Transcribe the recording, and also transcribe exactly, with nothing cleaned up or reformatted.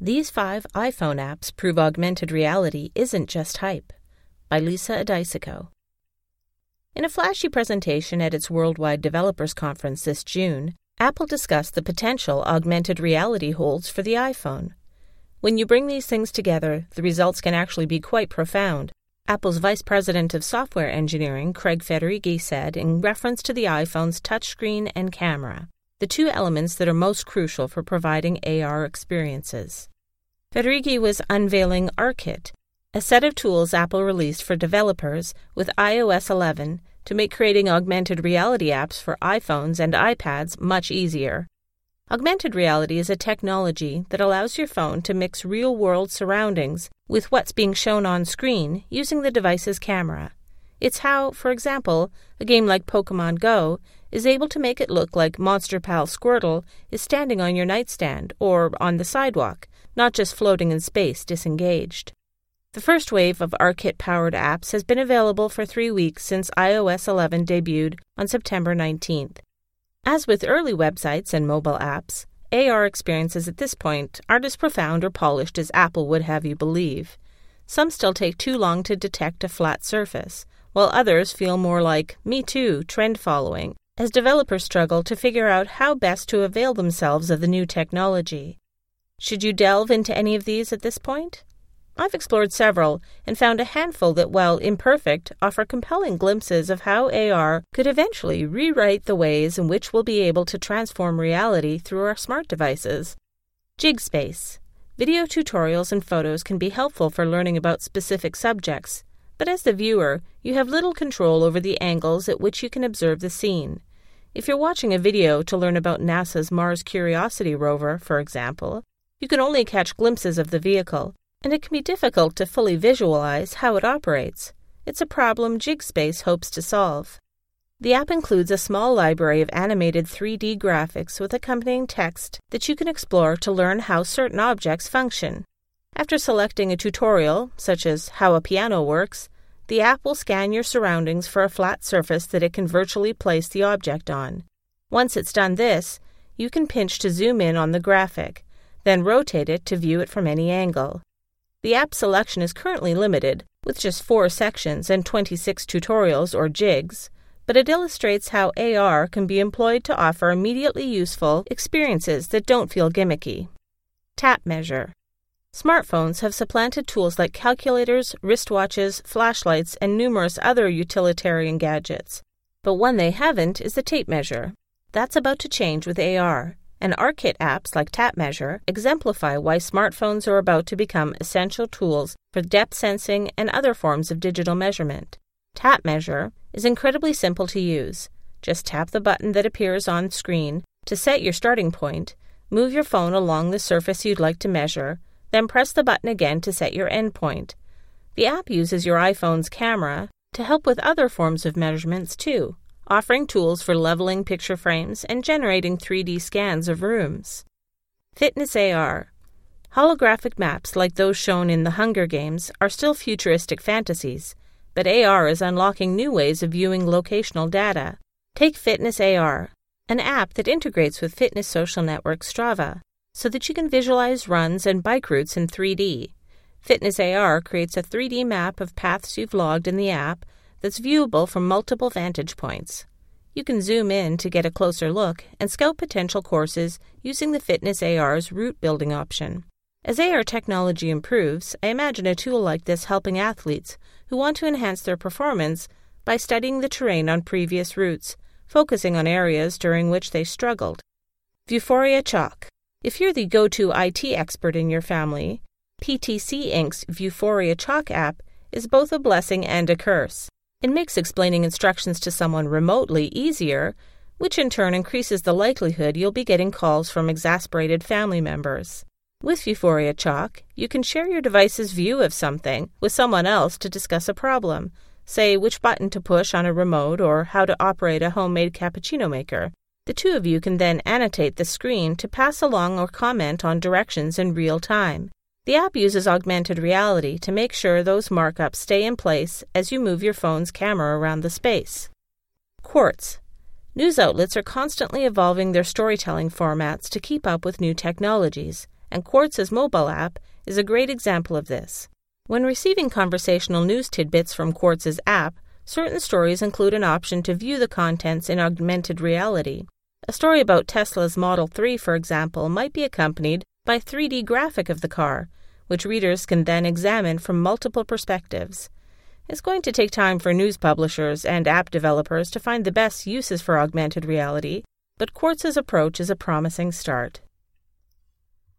These five iPhone apps prove augmented reality isn't just hype. By Lisa Adisico. In a flashy presentation at its Worldwide Developers Conference this June, Apple discussed the potential augmented reality holds for the iPhone. When you bring these things together, the results can actually be quite profound. Apple's Vice President of Software Engineering, Craig Federighi, said in reference to the iPhone's touchscreen and camera, the two elements that are most crucial for providing A R experiences. Federighi was unveiling ARKit, a set of tools Apple released for developers with i O S eleven to make creating augmented reality apps for iPhones and iPads much easier. Augmented reality is a technology that allows your phone to mix real-world surroundings with what's being shown on screen using the device's camera. It's how, for example, a game like Pokemon Go is able to make it look like Monster Pal Squirtle is standing on your nightstand or on the sidewalk, not just floating in space disengaged. The first wave of ARKit-powered apps has been available for three weeks since i O S eleven debuted on September nineteenth. As with early websites and mobile apps, A R experiences at this point aren't as profound or polished as Apple would have you believe. Some still take too long to detect a flat surface, while others feel more like Me Too trend following, as developers struggle to figure out how best to avail themselves of the new technology. Should you delve into any of these at this point? I've explored several and found a handful that, while imperfect, offer compelling glimpses of how A R could eventually rewrite the ways in which we'll be able to transform reality through our smart devices. JigSpace. Video tutorials and photos can be helpful for learning about specific subjects, but as the viewer, you have little control over the angles at which you can observe the scene. If you're watching a video to learn about NASA's Mars Curiosity rover, for example, you can only catch glimpses of the vehicle, and it can be difficult to fully visualize how it operates. It's a problem JigSpace hopes to solve. The app includes a small library of animated three D graphics with accompanying text that you can explore to learn how certain objects function. After selecting a tutorial, such as how a piano works, the app will scan your surroundings for a flat surface that it can virtually place the object on. Once it's done this, you can pinch to zoom in on the graphic, then rotate it to view it from any angle. The app selection is currently limited, with just four sections and twenty-six tutorials or jigs, but it illustrates how A R can be employed to offer immediately useful experiences that don't feel gimmicky. Tap Measure. Smartphones have supplanted tools like calculators, wristwatches, flashlights, and numerous other utilitarian gadgets. But one they haven't is the tape measure. That's about to change with A R. And ARKit apps like Tap Measure exemplify why smartphones are about to become essential tools for depth sensing and other forms of digital measurement. Tap Measure is incredibly simple to use. Just tap the button that appears on screen to set your starting point, move your phone along the surface you'd like to measure, then press the button again to set your endpoint. The app uses your iPhone's camera to help with other forms of measurements too, offering tools for leveling picture frames and generating three D scans of rooms. Fitness A R. Holographic maps like those shown in The Hunger Games are still futuristic fantasies, but A R is unlocking new ways of viewing locational data. Take Fitness A R, an app that integrates with fitness social network Strava, so that you can visualize runs and bike routes in three D. Fitness A R creates a three D map of paths you've logged in the app that's viewable from multiple vantage points. You can zoom in to get a closer look and scout potential courses using the Fitness A R's route building option. As A R technology improves, I imagine a tool like this helping athletes who want to enhance their performance by studying the terrain on previous routes, focusing on areas during which they struggled. Vuforia Chalk. If you're the go-to I T expert in your family, P T C Incorporated's Vuforia Chalk app is both a blessing and a curse. It makes explaining instructions to someone remotely easier, which in turn increases the likelihood you'll be getting calls from exasperated family members. With Vuforia Chalk, you can share your device's view of something with someone else to discuss a problem, say which button to push on a remote or how to operate a homemade cappuccino maker. The two of you can then annotate the screen to pass along or comment on directions in real time. The app uses augmented reality to make sure those markups stay in place as you move your phone's camera around the space. Quartz. News outlets are constantly evolving their storytelling formats to keep up with new technologies, and Quartz's mobile app is a great example of this. When receiving conversational news tidbits from Quartz's app, certain stories include an option to view the contents in augmented reality. A story about Tesla's Model three, for example, might be accompanied by a three D graphic of the car, which readers can then examine from multiple perspectives. It's going to take time for news publishers and app developers to find the best uses for augmented reality, but Quartz's approach is a promising start.